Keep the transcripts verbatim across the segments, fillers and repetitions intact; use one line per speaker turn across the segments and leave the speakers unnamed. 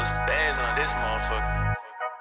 go spaz on this motherfucker.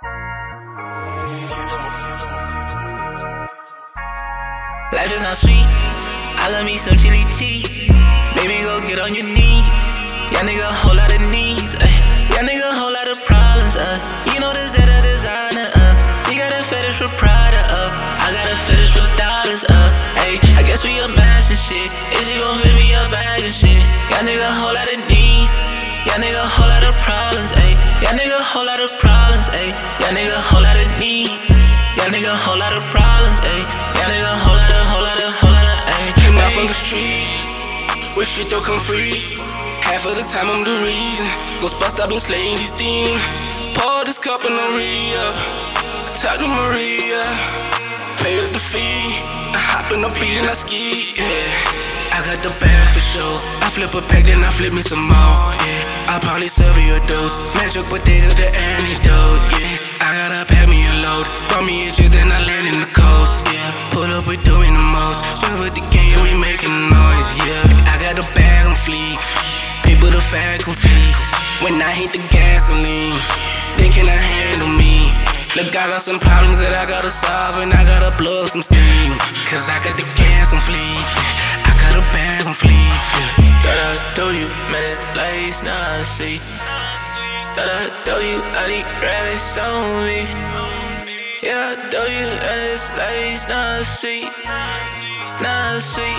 Life is not sweet. I love me some chili cheese. Baby, go get on your knees. Young nigga, whole lot of needs. Ay. Young nigga, whole lot of problems. Uh. You know this, that, a designer. Uh. She got a fetish for Prada. Uh. I got a fetish for dollars. Uh. Ay. I guess we a match and shit. Is she gon' fit me a bag and shit? Young nigga, whole lot of needs. Young nigga, whole lot of problems. Ay. Young nigga, whole lot of problems. Ay. Young nigga, whole lot of needs. Young nigga, whole lot of problems. Ay. Young nigga, whole lot of, whole lot of, whole lot of. Ay.
Came out from the streets, wish shit don't come free. Half of the time I'm the reason. Ghostbusters, I've been slaying these demons. Pour this cup and I re-up. Talk to Maria, pay up the fee. I hop in the beat and I ski, yeah. I got the bag for sure. I flip a pack, then I flip me some more, yeah. I'll probably serve you a dose. Magic potato, the antidote, yeah. I gotta pack me a load. Throw me a shit, then I land in the coast, yeah. Pull up, we doing the most. Swim with the gang, we making noise, yeah. I got the bag on fleek. People the faculty. When I hit the gasoline, they cannot handle me. Look, I got some problems that I gotta solve, and I gotta blow up some steam. Cause I got the gas on fleek, I got a bag on fleek, yeah.
Thought I told you, man, it lights, now I see. Thought I told you, I need racks on me. Yeah, I told you, that it's lights, now I see. Now I see,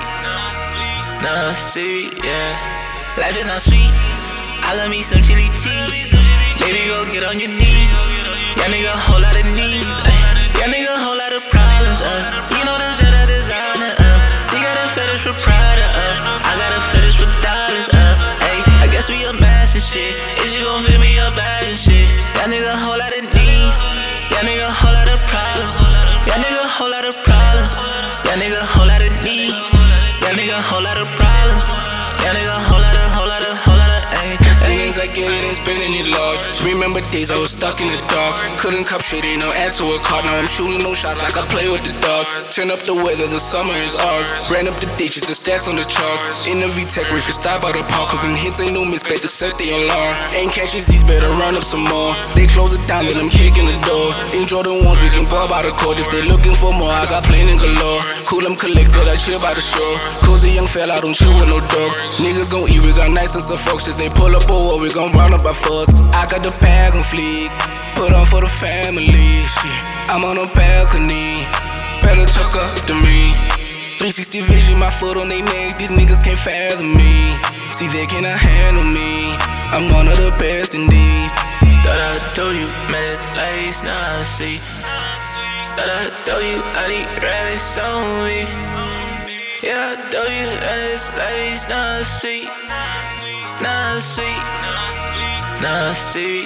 now I see, yeah. Life is not sweet. I love me some chili cheese. Baby, go get on your knees. Young nigga, whole lot of needs. Ay. Young nigga, whole lot of problems. Uh. You know this, that, a designer. Uh. She got a fetish for Prada. Uh. I got a fetish for dollars. Uh. Ay. I guess we a match and shit. Is she gon' fit me a bag and shit? Young nigga, whole lot of needs. Young nigga, whole lot of problems. Young nigga, whole lot of problems. Young nigga, whole lot of needs. Young nigga, whole lot of problems. Young nigga, whole lot of, whole lot of, whole lot of, ayy.
Things I get it and spending it large. Remember days I was stuck in the dark. Couldn't cop shit, ain't no add to a car. Now I'm shooting no shots like I play with the dogs. Turn up the weather, the summer is ours. Ran up the ditches, the stats on the charts. In the V-Tech, we can stop by the park. Cause them hits ain't no miss, better set the alarm. Ain't catching these, better run up some more. They close it down, then I'm kicking the door. In Jordan ones, we can ball by the court. If they looking for more, I got plenty galore. Cool, I'm collected, I chill by the shore. Cozy young fella, I don't chill with no dogs. Niggas gon' eat, we got nice and some folks. They pull up over, we gon' round up by force. I got the bag on fleek, put on for the family, shit. I'm on a balcony, better talk up to me. three sixty vision, my foot on they neck, these niggas can't fathom me. See, they cannot handle me, I'm one of the best indeed.
Thought I told you, man, it lights, now I see. Thought I told you, I need racks on me. Yeah, I told you, that it's lights, now I see. Now I see, now I see,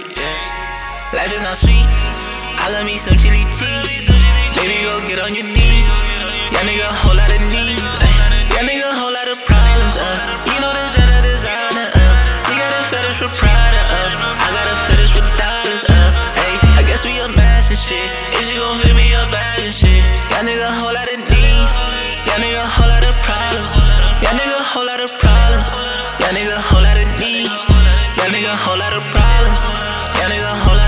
yeah. Life is not sweet. I love me some chili cheese. Baby, go get on your knees. Young nigga, whole lot of needs. Ay. Young nigga, whole lot of problems. Uh. You know this, that, a designer. Uh. She got a fetish for Prada. Uh. I got a fetish for dollars. Uh. Ay. I guess we a match and shit. Is she gon' fit me a bag and shit? Young nigga, whole lot of needs. Young nigga, whole lot of problems. Young nigga, whole lot of problems. Young nigga, whole lot of needs. Young nigga, whole lot of problems. Young nigga, whole lot